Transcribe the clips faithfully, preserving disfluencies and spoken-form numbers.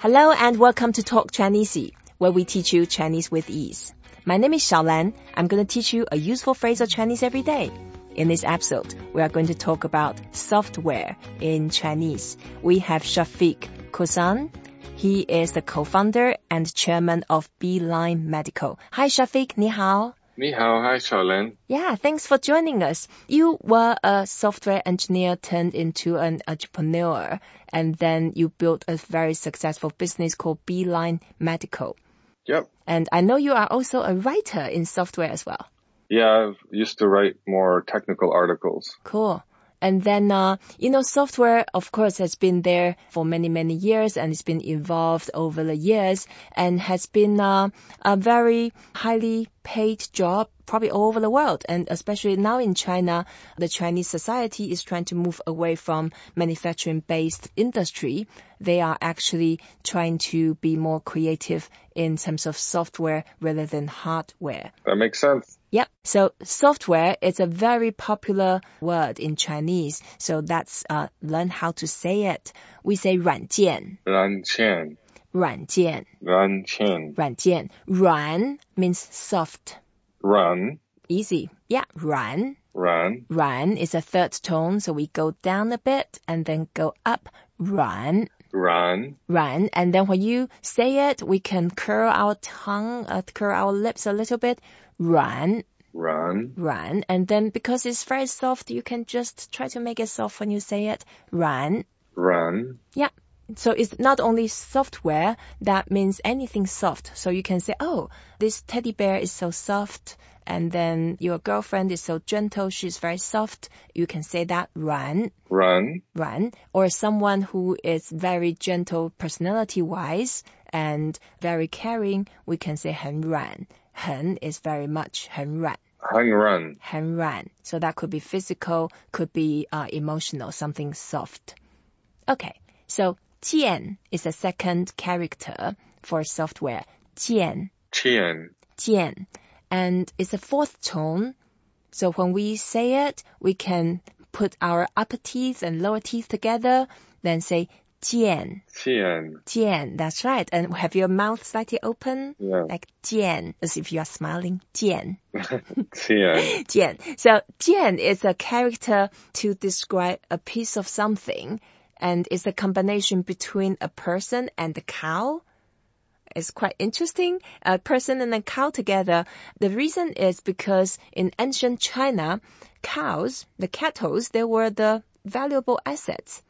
Hello and welcome to Talk Chinese, where we teach you Chinese with ease. My name is Xiaolan. I'm going to teach you a useful phrase of Chinese every day. In this episode, we are going to talk about software in Chinese. We have Shafiq Kosan. He is the co-founder and chairman of Beeline Medical. Hi, Shafiq. 你好. 你好, hi, Xiaolan. Yeah, thanks for joining us. You were a software engineer turned into an entrepreneur, and then you built a very successful business called Beeline Medical. Yep. And I know you are also a writer in software as well. Yeah, I've used to write more technical articles. Cool. And then, uh, you know, software, of course, has been there for many, many years, and it's been evolved over the years and has been uh, a very highly paid job probably all over the world. And especially now in China, the Chinese society is trying to move away from manufacturing-based industry. They are actually trying to be more creative in terms of software rather than hardware. That makes sense. Yep. So software is a very popular word in Chinese. So let's uh, learn how to say it. We say 软件. 软件. 软件. 软件. 软件. 软 means soft. 软. Easy. Yeah, 软. 软. 软 is a third tone, so we go down a bit and then go up. 软. 软. 软. And then when you say it, we can curl our tongue, uh, curl our lips a little bit. 软. 软. 软. And then because it's very soft, you can just try to make it soft when you say it. 软. 软. Yeah. So it's not only software, that means anything soft. So you can say, oh, this teddy bear is so soft. And then your girlfriend is so gentle, she's very soft. You can say that 软. 软. 软. Or someone who is very gentle personality-wise and very caring, we can say 很软. 很 is very much 很软. 很软. 很软. So that could be physical, could be uh, emotional, something soft. Okay, so 键 is a second character for software. 键. 键. 键. And it's a fourth tone. So when we say it, we can put our upper teeth and lower teeth together, then say 键. 键. 键, that's right. And have your mouth slightly open? Yeah. Like 键, as if you are smiling. 键. 键. 键. So 键is a character to describe a piece of something, and it's a combination between a person and a cow. It's quite interesting. A person and a cow together. The reason is because in ancient China, cows, the cattle, they were the valuable assets.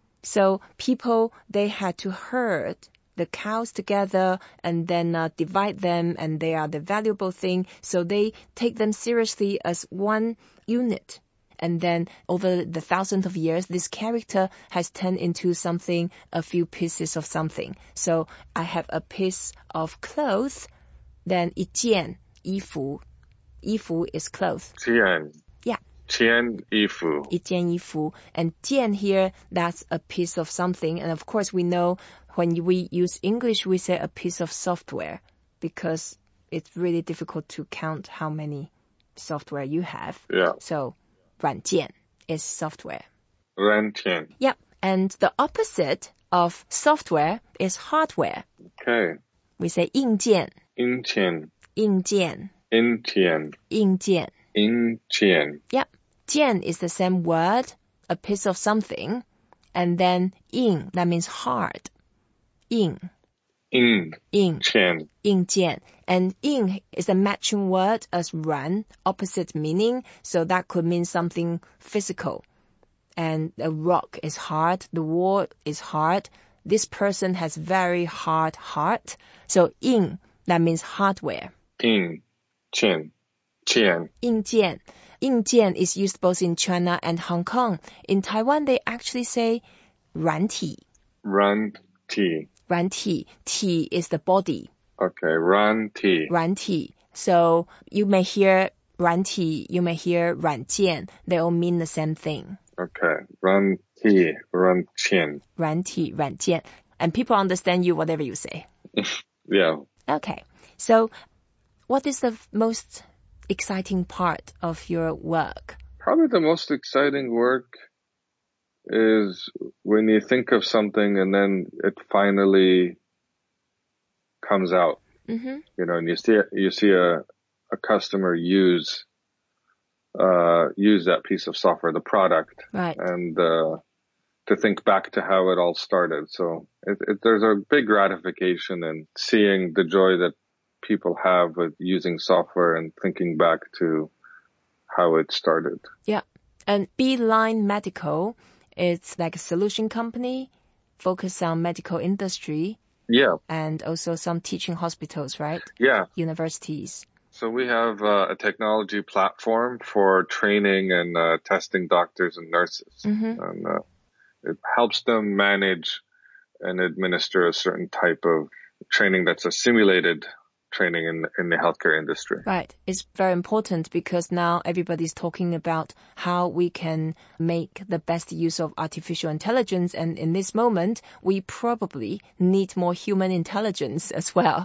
So people, they had to herd the cows together and then uh, divide them, and they are the valuable thing. So they take them seriously as one unit. And then over the thousands of years, this character has turned into something, a few pieces of something. So I have a piece of clothes, then 一件衣服. 衣服 is clothes. 件. Yeah. 件衣服. 一件衣服. And 件 here, that's a piece of something. And of course, we know when we use English, we say a piece of software because it's really difficult to count how many software you have. Yeah. So 软件 is software. 软件. Yep. And the opposite of software is hardware. Okay. We say 硬件. 硬件. 硬件. 硬件. 硬件. 硬件. Yep. 件 is the same word, a piece of something. And then 硬, that means hard. 硬. 硬. 硬. 件. 硬件. And 硬 is a matching word as 软, opposite meaning. So that could mean something physical. And a rock is hard. The wall is hard. This person has very hard heart. So 硬, that means hardware. 硬件. 件. 硬件. 硬件 is used both in China and Hong Kong. In Taiwan, they actually say 软体. 软体. 软体. T is the body. Okay, 软体. 软体. So you may hear 软体, you may hear 软件. They all mean the same thing. Okay, 软体, 软件. 软体, 软件. And people understand you whatever you say. Yeah. Okay. So what is the most exciting part of your work? Probably the most exciting work is when you think of something and then it finally comes out. Mm-hmm. You know, and you see you see a a customer use uh use that piece of software, the product, Right. and uh to think back to how it all started. So it, it, there's a big gratification in seeing the joy that people have with using software and thinking back to how it started. Yeah. And Beeline Medical, it's like a solution company focused on medical industry. Yeah. And also some teaching hospitals, right? Yeah. Universities. So we have uh, a technology platform for training and uh, testing doctors and nurses. Mm-hmm. And uh, it helps them manage and administer a certain type of training that's a simulated training in in the healthcare industry. Right. It's very important because now everybody's talking about how we can make the best use of artificial intelligence. And in this moment, we probably need more human intelligence as well.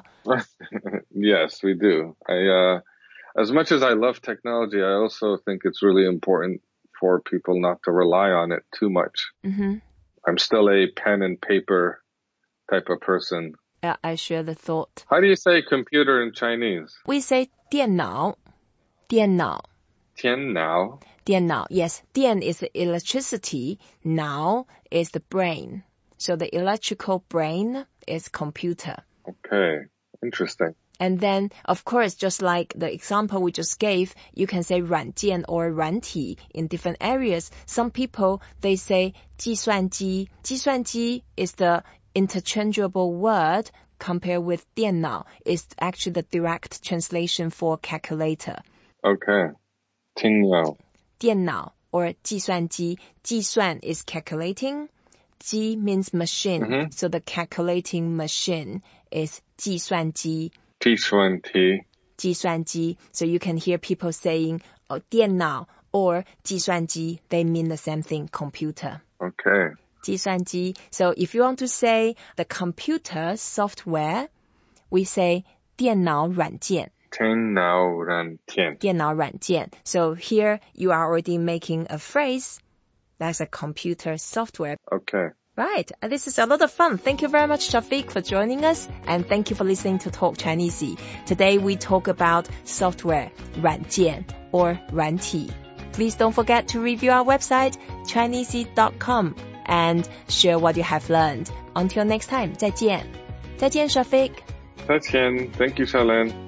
Yes, we do. I, uh, as much as I love technology, I also think it's really important for people not to rely on it too much. Mm-hmm. I'm still a pen and paper type of person. Yeah, I share the thought. How do you say computer in Chinese? We say 电脑,电脑. 电脑. 电脑, yes. 电 is the electricity. 脑 is the brain. So the electrical brain is computer. Okay, interesting. And then, of course, just like the example we just gave, you can say 软件 or 软体 in different areas. Some people, they say 计算机. 计算机 is the interchangeable word compared with 电脑 is actually the direct translation for calculator. Okay. 电脑. 电脑 or 计算机. 计算 is calculating. 机 means machine. Mm-hmm. So the calculating machine is 计算机. 计算机. 计算机. So you can hear people saying oh, 电脑 or 计算机. They mean the same thing, computer. Okay. 计算机. So if you want to say the computer software, we say 电脑软件. 电脑软件. 电脑软件. So here you are already making a phrase. That's a computer software. Okay. Right. This is a lot of fun. Thank you very much, Shafiq, for joining us. And thank you for listening to Talk Chinese. Today we talk about software, 软件 or 软体. Please don't forget to review our website, chinese dot com, and share what you have learned. Until next time, 再见. 再见, Shafiq. 再见. Thank you, Shalan.